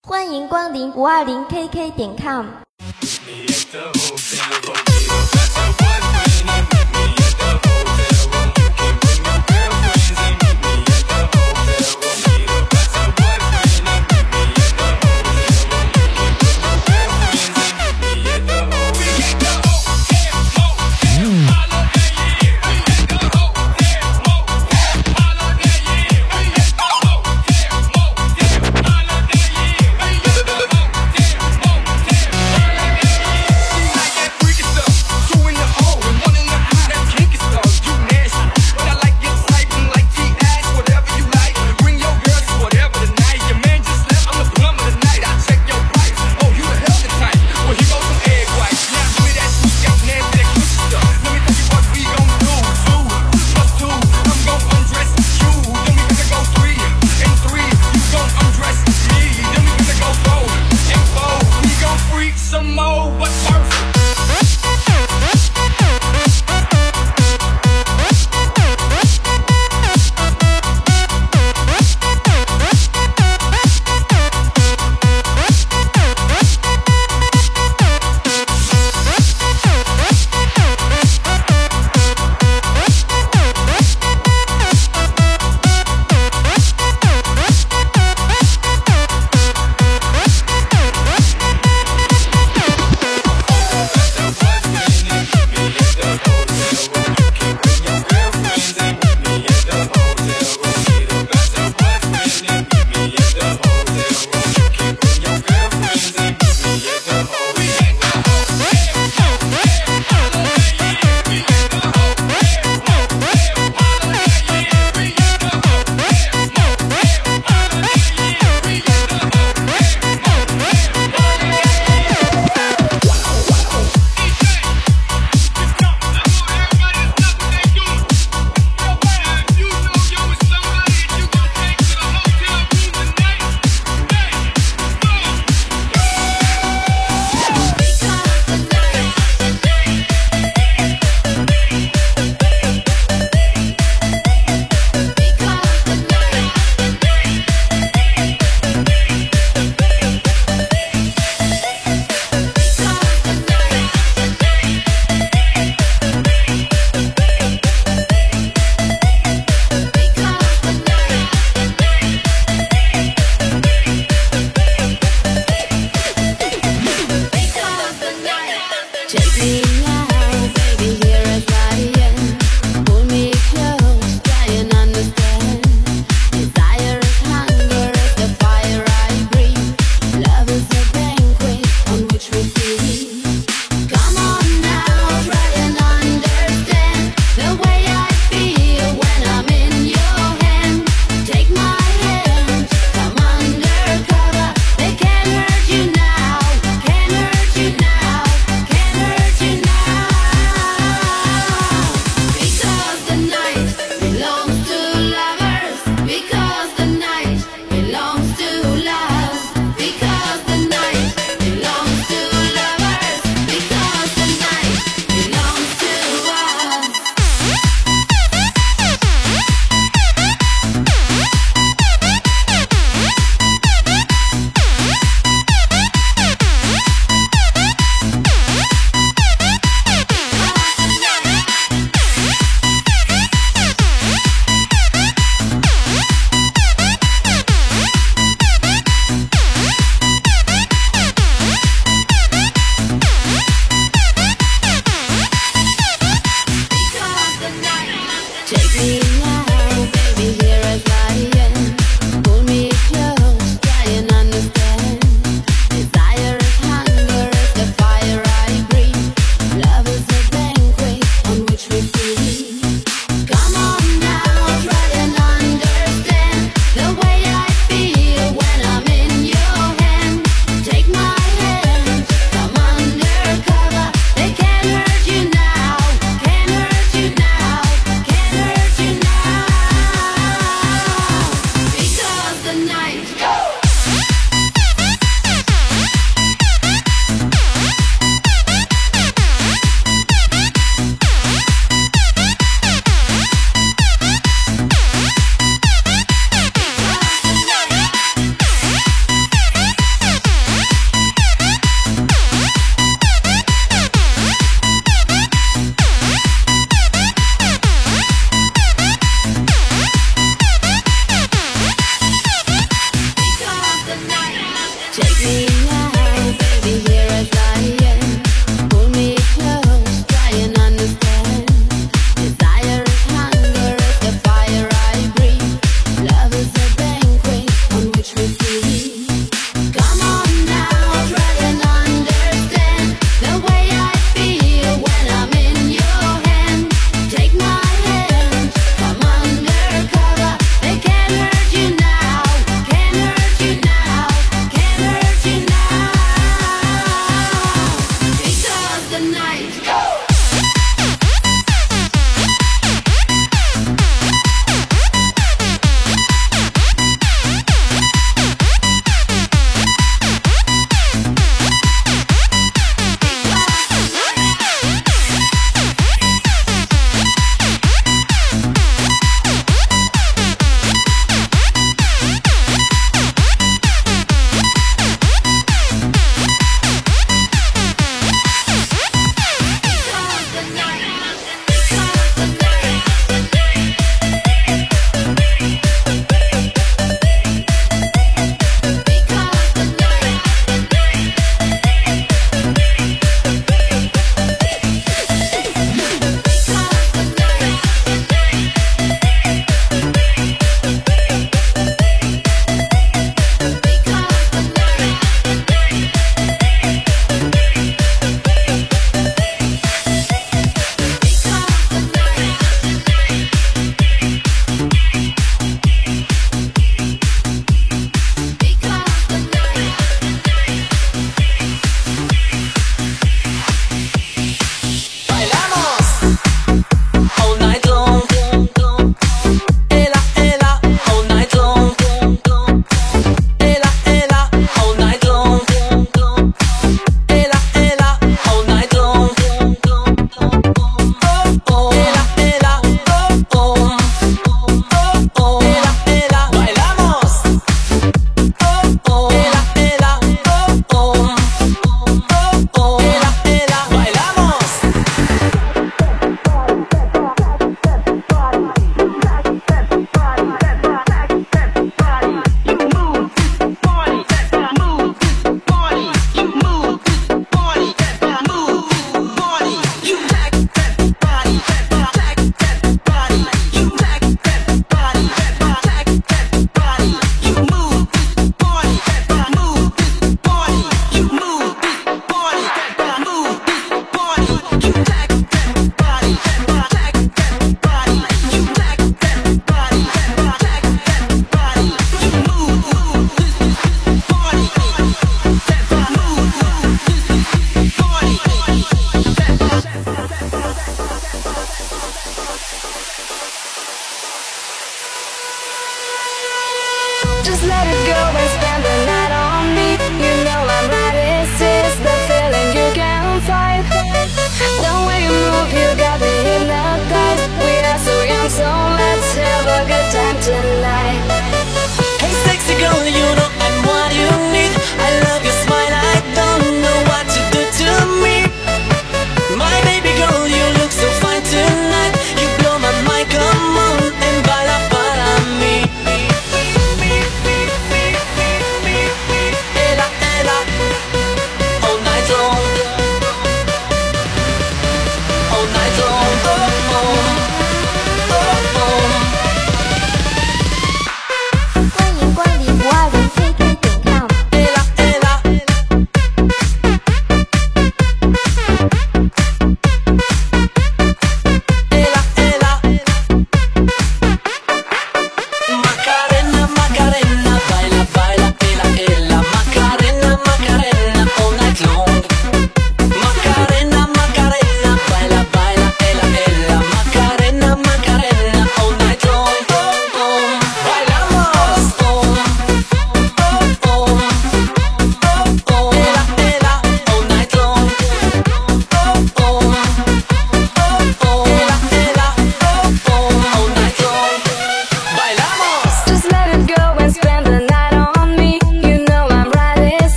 欢迎光临520KK.com。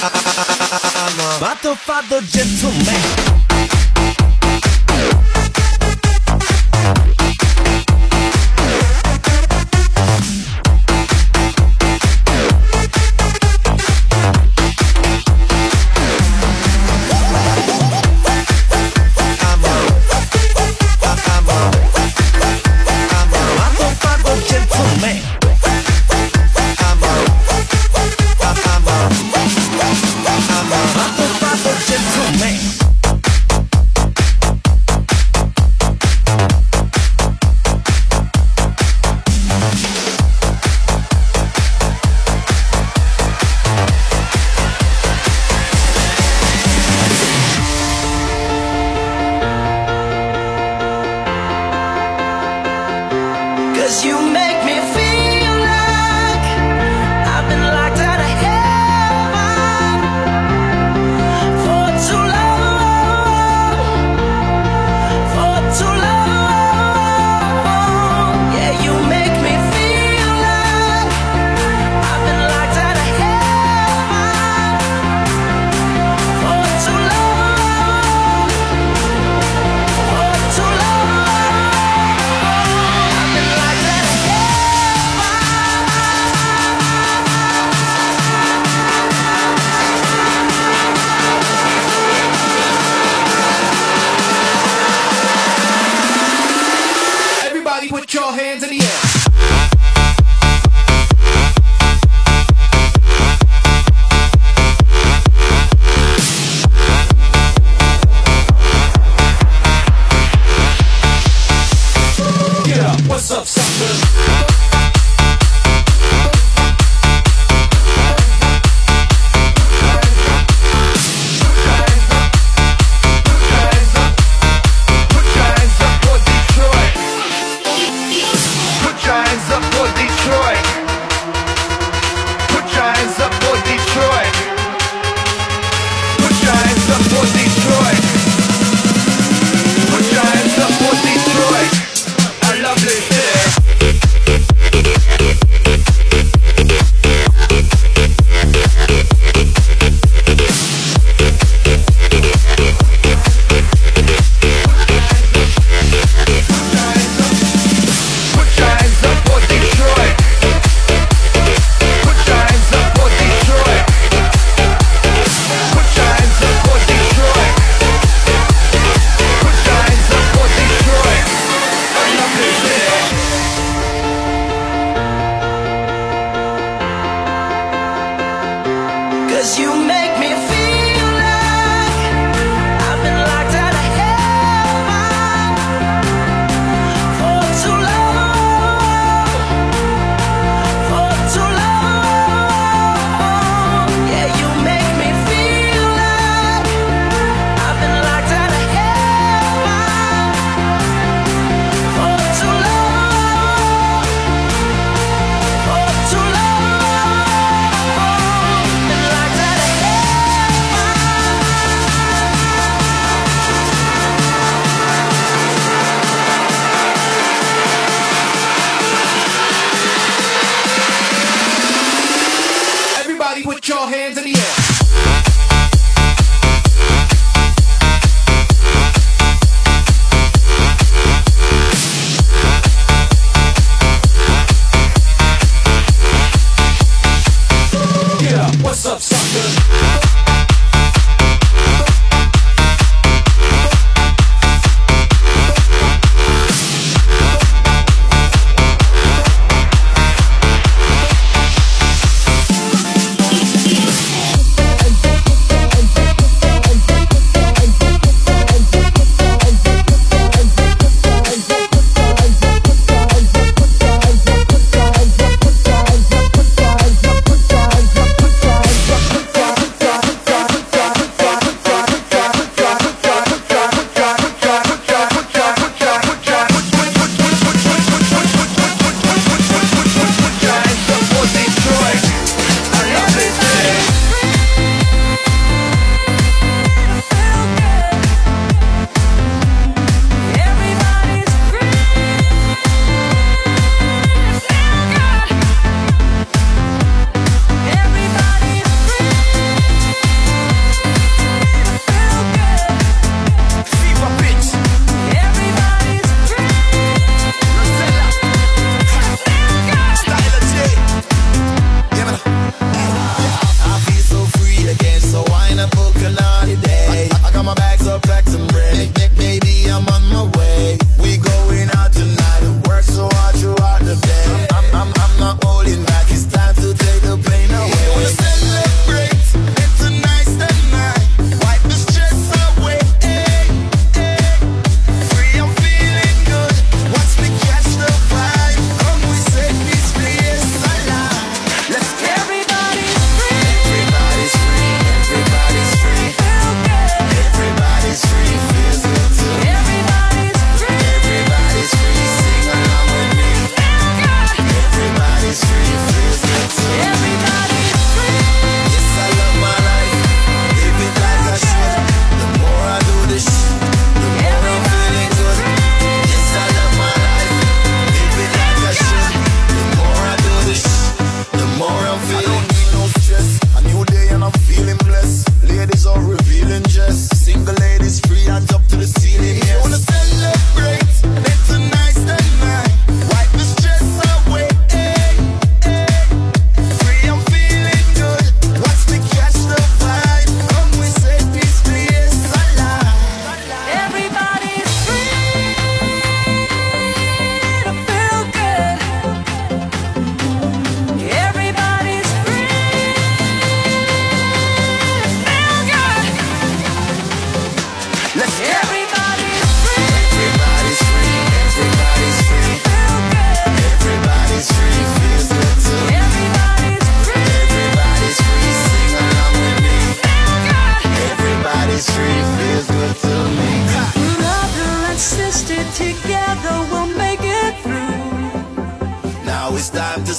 Father, gentleman.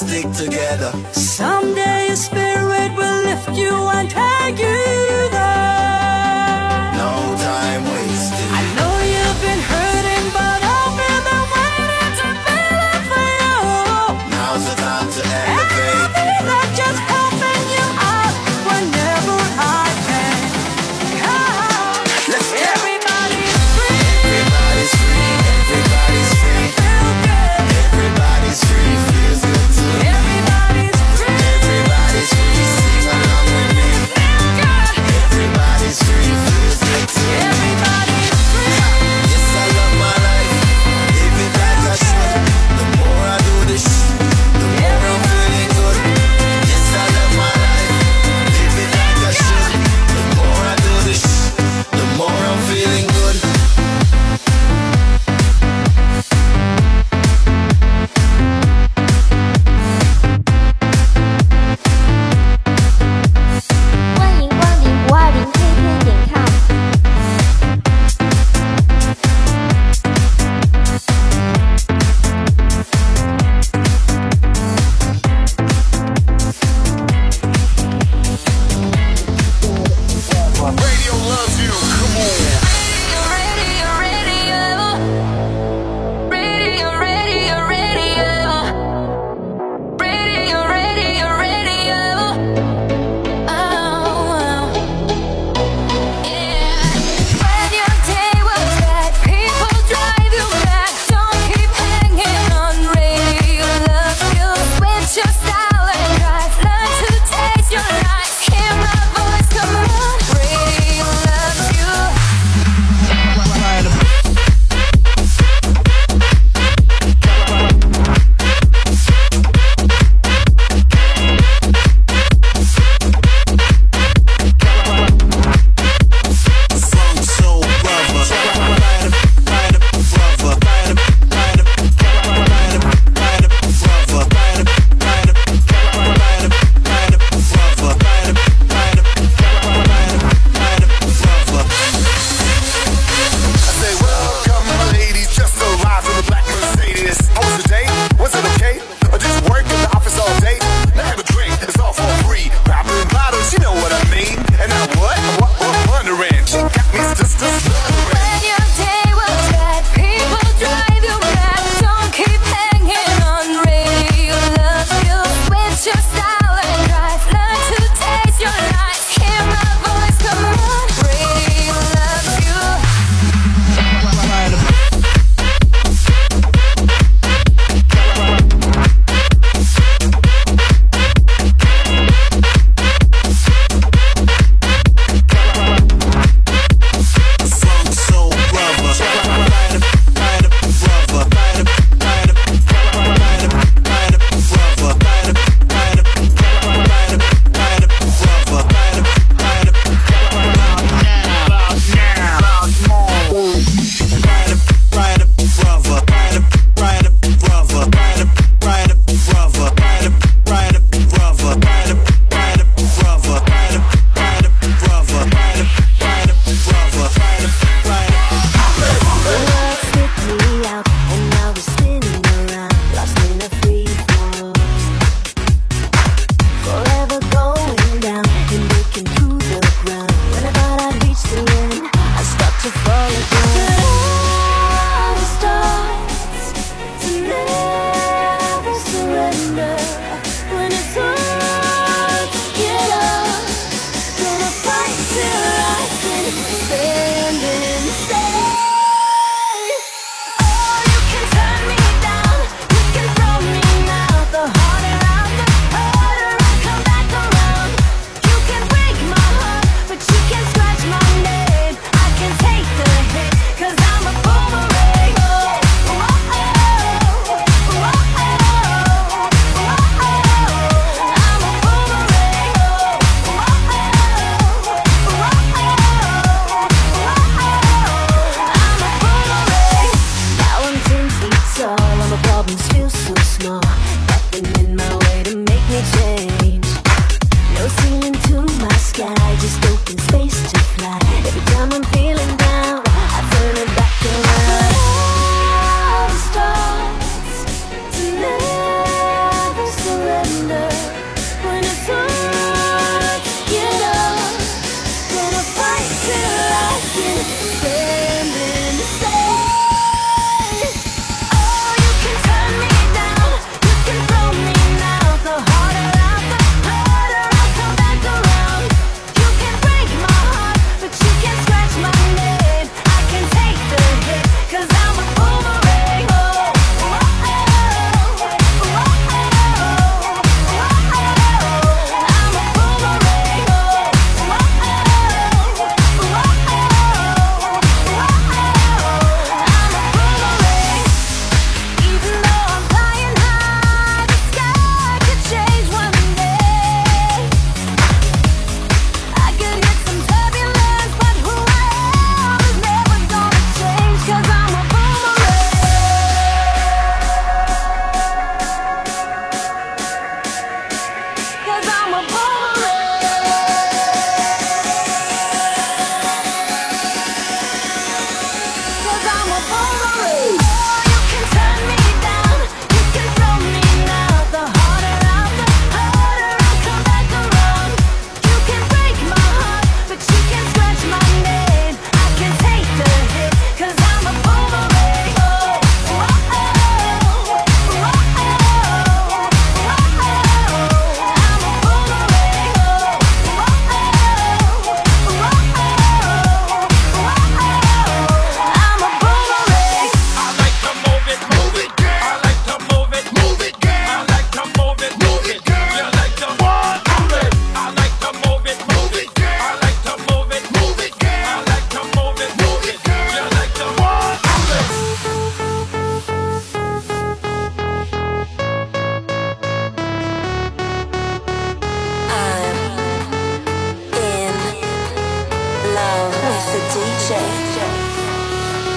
stick together. Someday your spirit will lift you and take you there. No time wasted. I know you've been hurting, but I've been there waiting to feel it for you. Now's the time to elevate. And I need that just helping you out whenever I can. Come, Let's go. everybody's free. Everybody's free. Everybody's free. Feel good. Everybody's free. Feels good too. Everybody's free. Everybody's free. Sing along with me. Feel good. Everybody's free. Feels good too. Everybody's free. Yes, I love my life. Live it like I should. The more I do this shit, the more I'm feeling good. Yes, I love my life. Live it like I should. The more I do this shit, the more I'm feeling good. 欢迎光临520KK点 com。 Radio loves you. Come on. Your style and drive, learn to taste your life. Hear my voice, come on. Radio loves you. Funk soul brother. Ride up, brother. Ride up, brother. Ride up, brother. Ride up, brother. I say, welcome, my ladies, just arrived in the black Mercedes. How was the day? Was it okay? Or just work in the office all day? Now have a drink, it's all for free. Popping bottles, you know what I mean. And now what? What wondering? She got me just stuttering. When your day was bad, people drive you mad. Don't keep hanging on. Radio loves you. Switch your style and drive, learn to taste your life. Hear my voice, come on. Radio loves you. Funk soul brother. Ride up, brother. Ride up, brother. Ride up, brother. Ride up, brother. Ride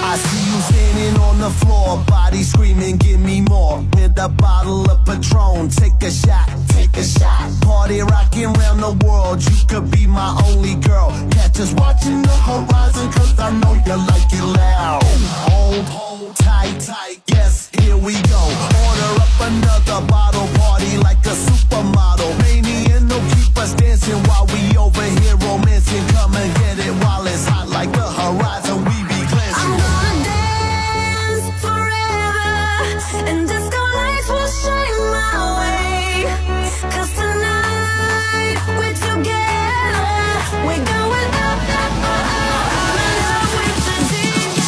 I see you standing on the floor, body screaming, give me more. With a bottle of Patron, take a shot, take a shot. Party rocking around the world, you could be my only girl. Catch us watching the horizon, cause I know you like it loud. Hold tight, tight, yes, here we go. Order up another bottle, party like a supermodel. Mania, no keep us dancing while we over here romancing. Come and get it while it's hot like the horizon, we be glancing. I'm gonna dance forever, and disco lights will shine my way. 'Cause tonight we're together, we're going up, up, up, up. I'm in love with the DJ.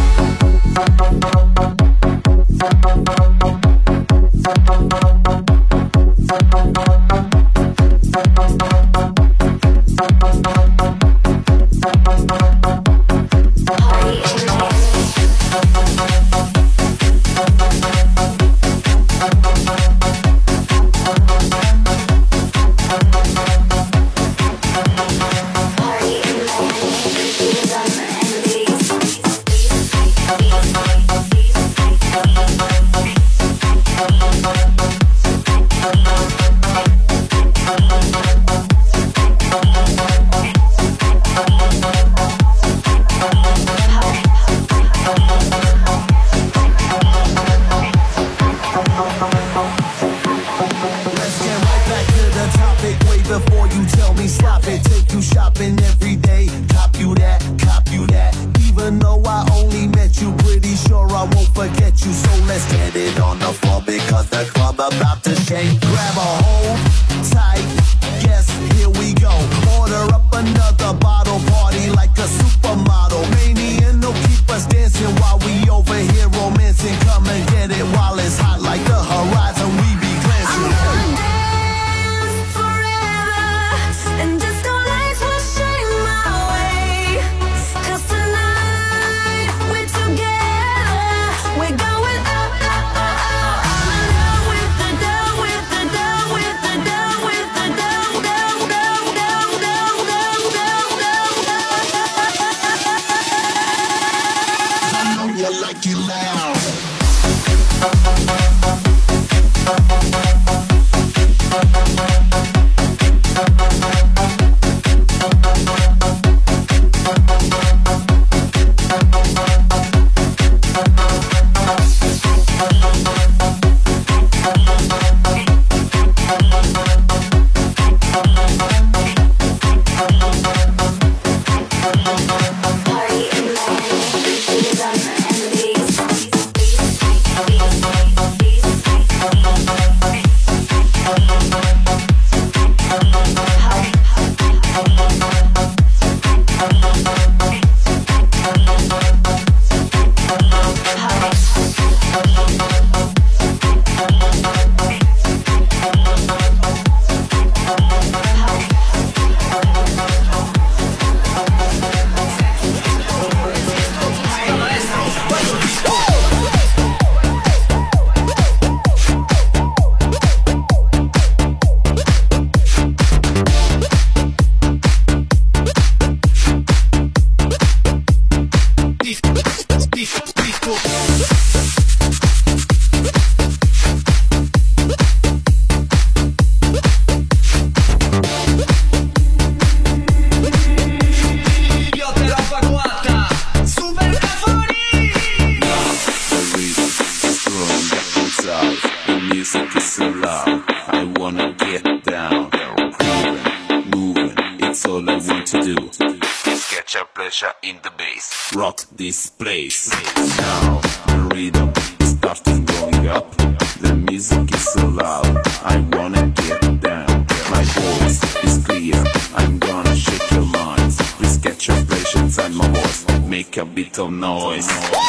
In the bass, rock this place. Now the rhythm is starting going up. The music is so loud, I wanna get down. My voice is clear, I'm gonna shake your minds. Please get your pleasure inside my voice, make a bit of noise.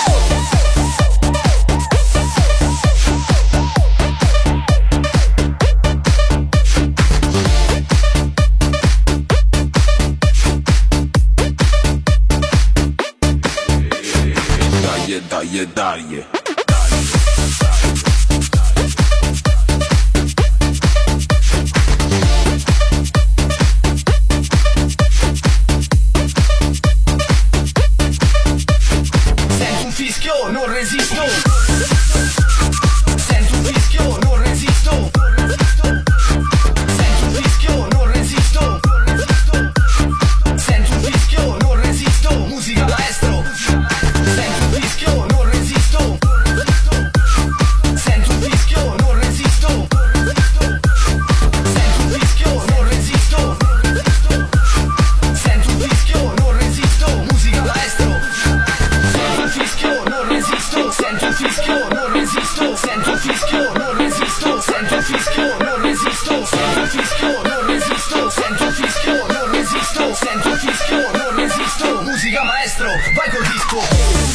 Daje. Sento Música maestro, vai col disco.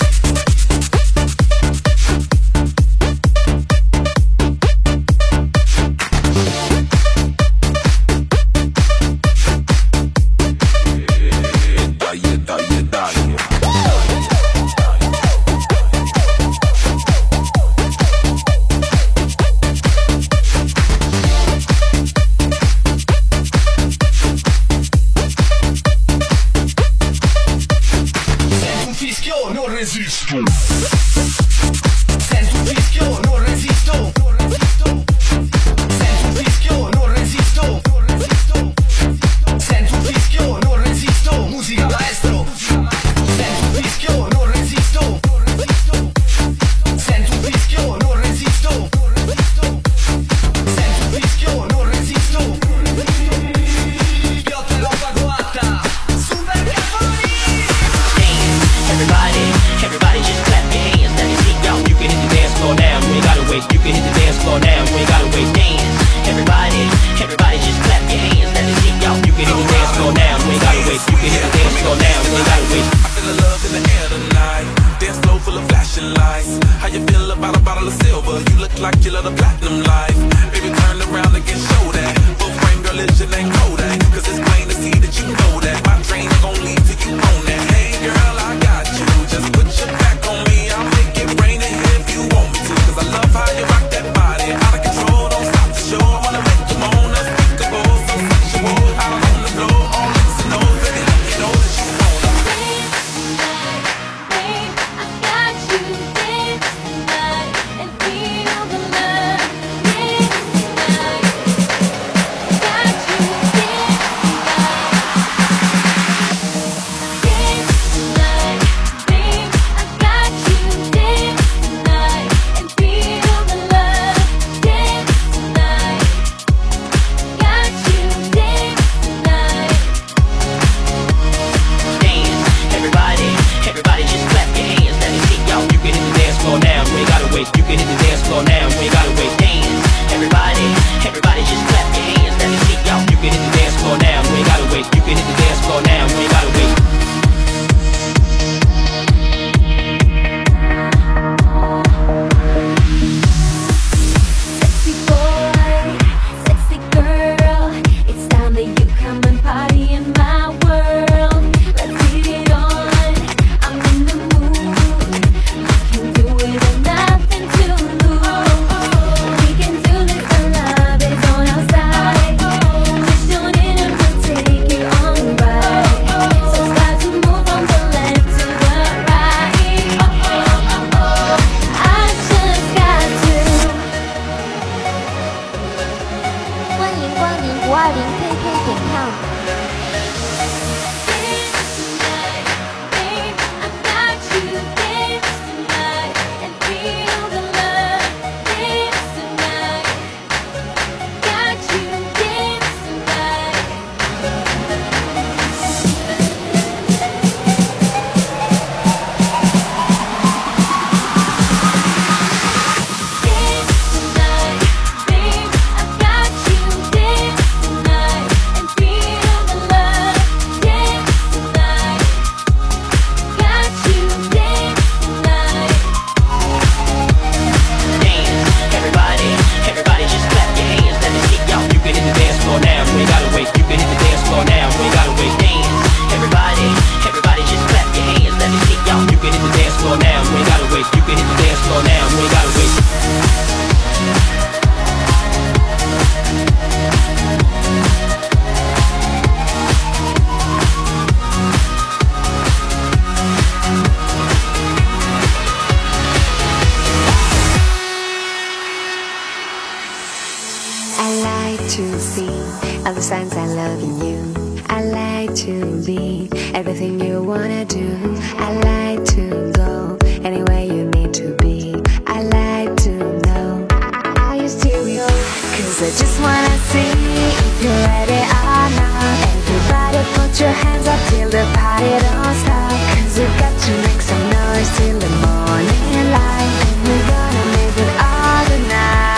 to see all the signs I love in you. I like to be everything you wanna do. I like to go anywhere you need to be. I like to know how you stereo, 'cause I just wanna see if you're ready or not. Everybody put your hands up till the party don't stop, 'cause we got to make some noise till the morning light, and we're gonna make it all the night.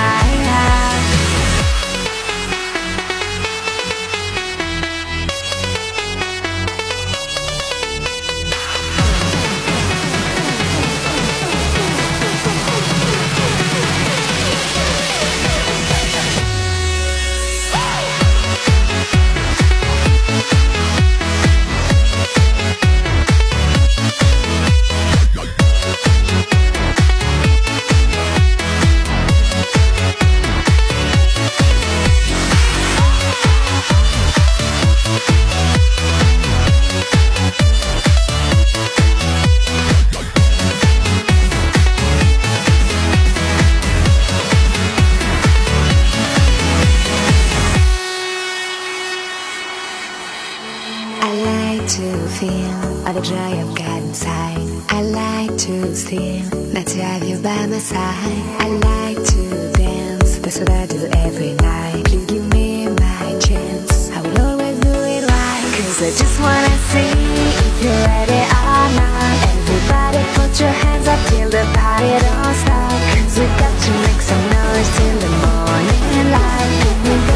to feel all the joy I've got inside. I like to steal, not to have you by my side. I like to dance, that's what I do every night. Please give me my chance, I will always do it right. Cause I just wanna see if you're ready or not. Everybody put your hands up till the party don't stop. Cause we got to make some noise till the morning light.